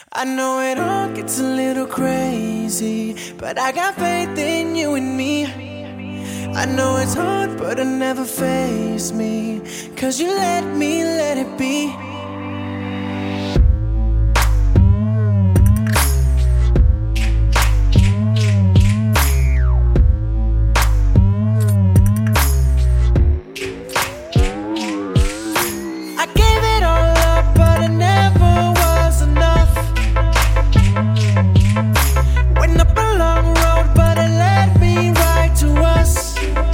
I know it all gets a little crazy, but I got faith in you and me. I know it's hard, but it never fazed me, 'cause you let me let it be. I gave it all up, but it never was enough. Went up a long road, but it led me right to us.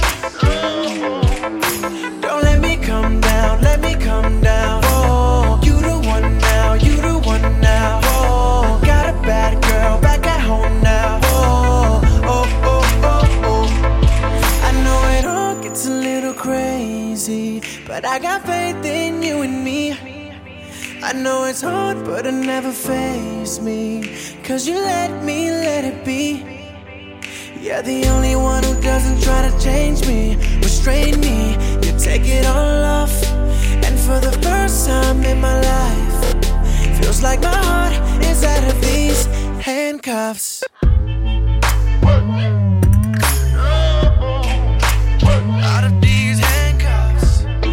Don't let me come down, let me come down. Oh, you the one now, you the one now. Oh, got a bad girl back at home now. Oh, oh, oh, oh, oh. I know it all gets a little crazy, but I got faith in you and me. I know it's hard, but it never fazed me, 'cause you let me let it be. You're the only one who doesn't try to change me, restrain me. You take it all off, and for the first time in my life, feels like my heart is out of these handcuffs. Out of these handcuffs.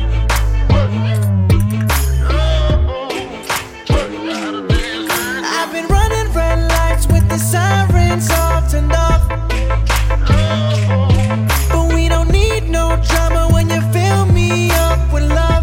I've been running red lights with the sirens all turned off. But we don't need no drama when you fill me up with love.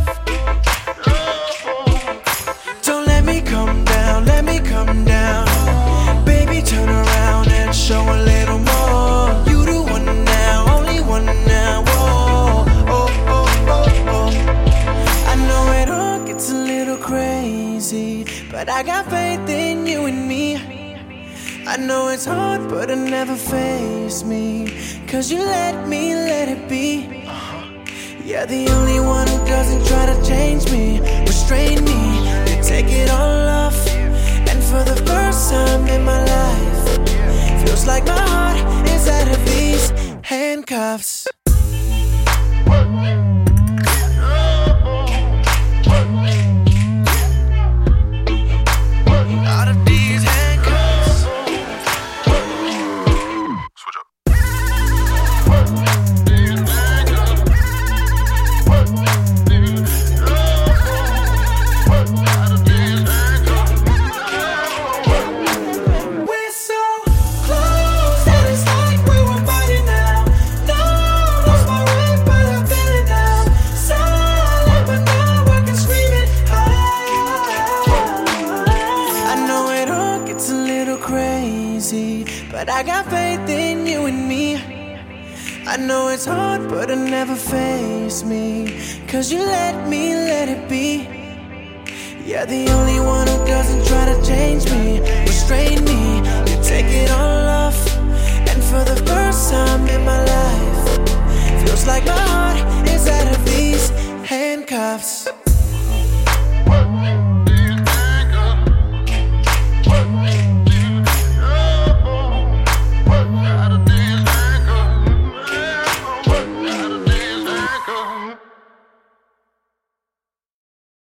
Don't let me come down, let me come down. Baby, turn around and show a little more. You the one now, only one now. Oh, oh, oh, oh, oh. I know it all gets a little crazy, but I got faith in you and me. I know it's hard, but it never fazed me, 'cause you let me let it be. You're the only one who doesn't try to change me, restrain me. You take it all off, and for the first time in my life, feels like my heart is out of these handcuffs. Out of these handcuffs. Switch up. We're so close that it's like we were fighting now. No, lost my way, but I feel it now. Silent, but now I can scream it out. I know it all gets a little crazy, but I got faith in you and me. I know it's hard, but it never fazed me, 'cause you let me let it be. You're the only one who doesn't try to change me, restrain me. You take it all off, and for the first time in my life, feels like my